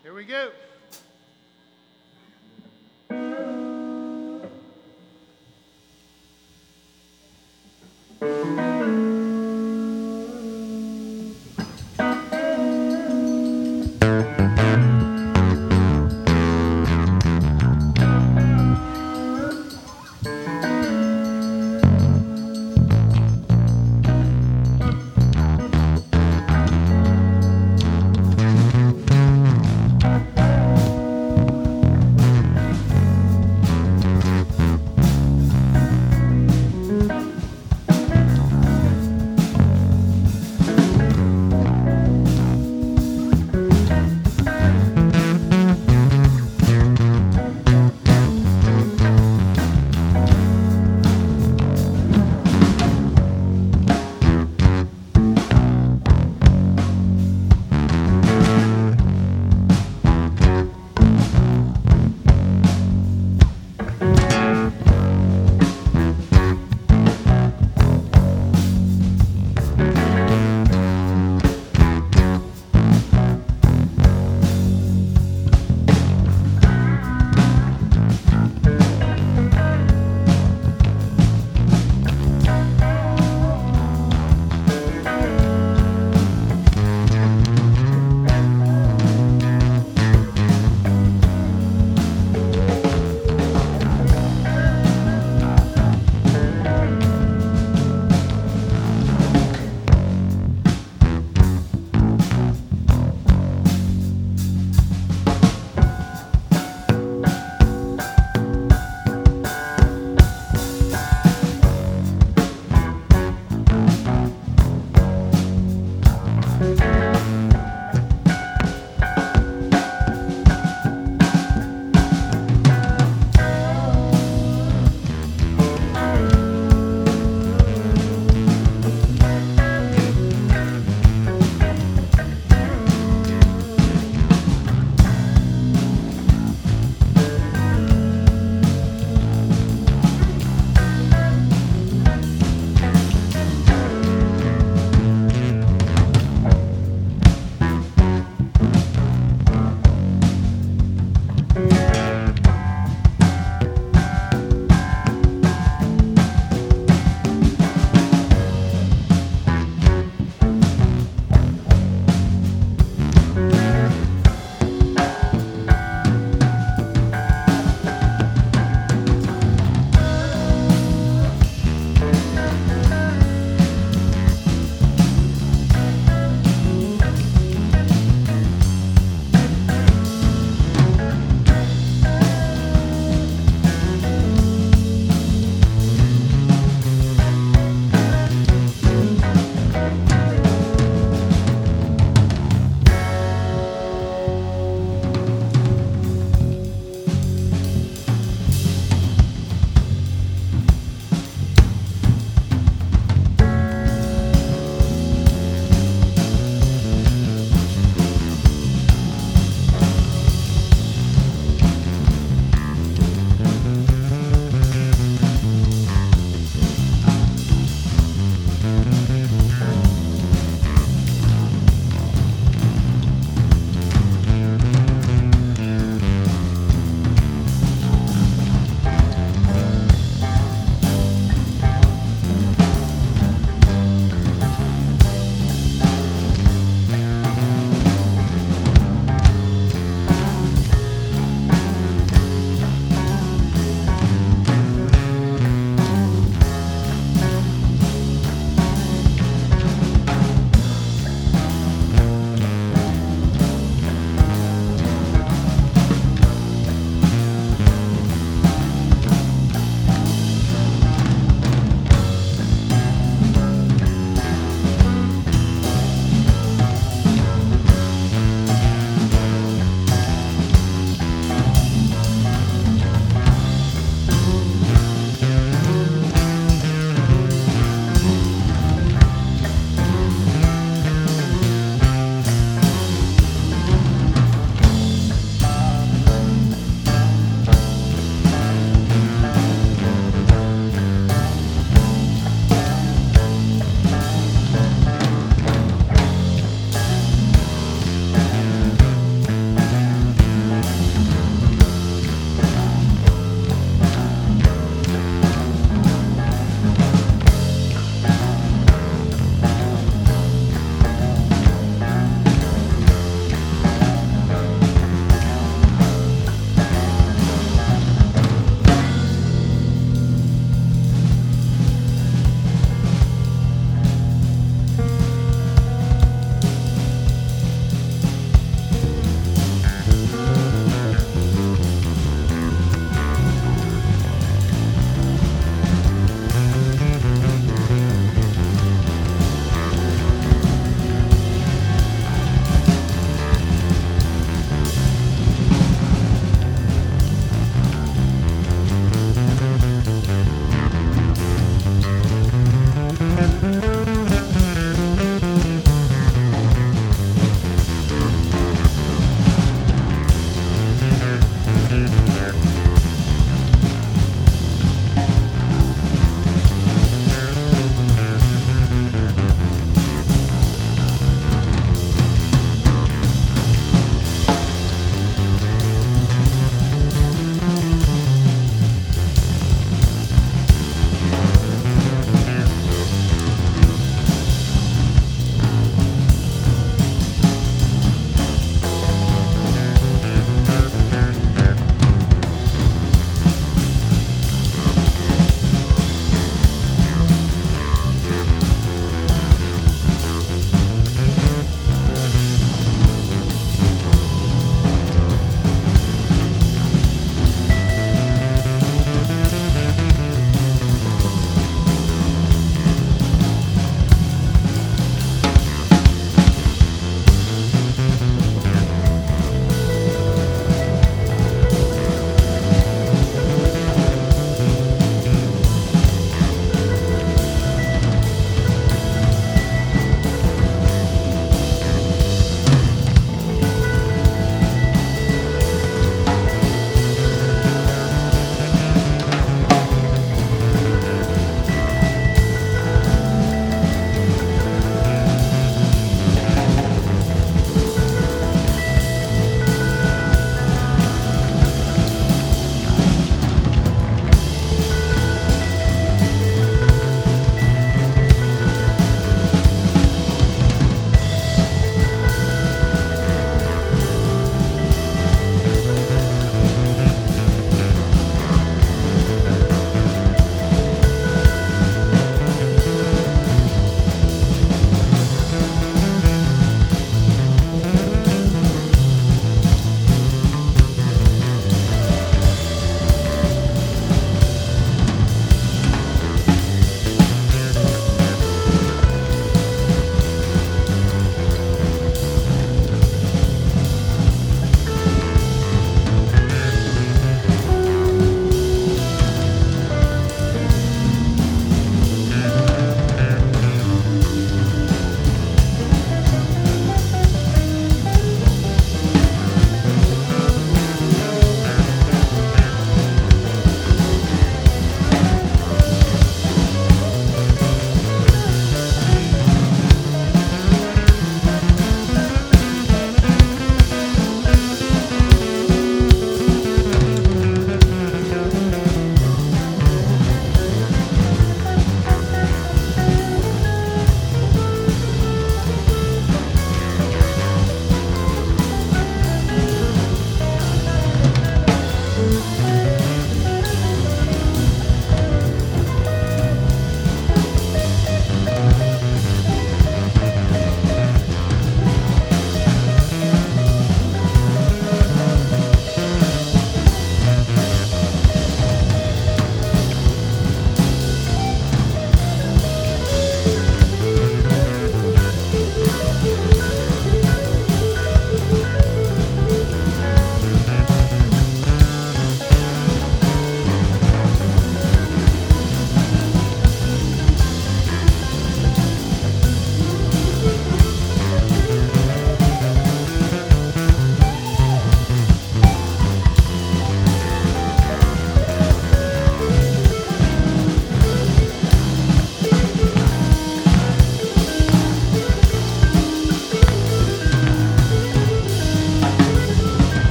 Here we go.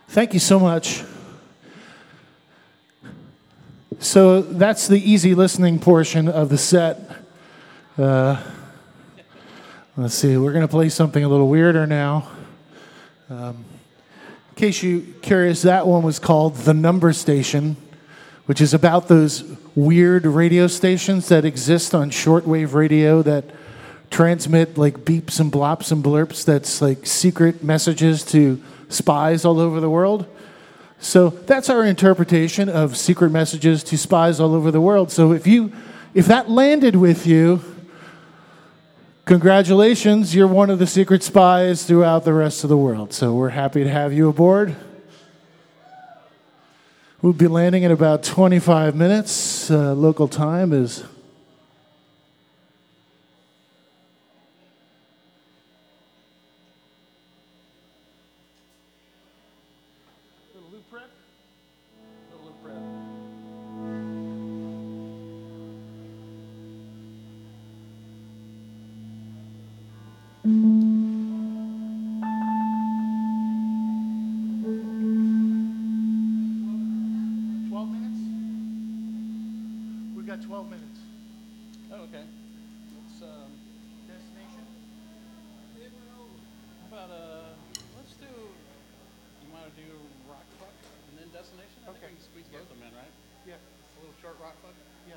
Thank you so much. So that's the easy listening portion of the set. Let's see, we're going to play something a little weirder now. In case you're curious, that one was called The Number Station, which is about those weird radio stations that exist on shortwave radio that transmit like beeps and blops and blurps that's like secret messages to spies all over the world. So that's our interpretation of secret messages to spies all over the world. So if that landed with you, congratulations, you're one of the secret spies throughout the rest of the world. So we're happy to have you aboard. We'll be landing in about 25 minutes. Local time is... Little loop prep? Little loop prep. Got 12 minutes. Oh, okay. Let's, Destination? how about, let's do, you want to do Rock Fuck and then Destination? I think we can squeeze both of them in, right? Yeah. A little short Rock Fuck? Yeah.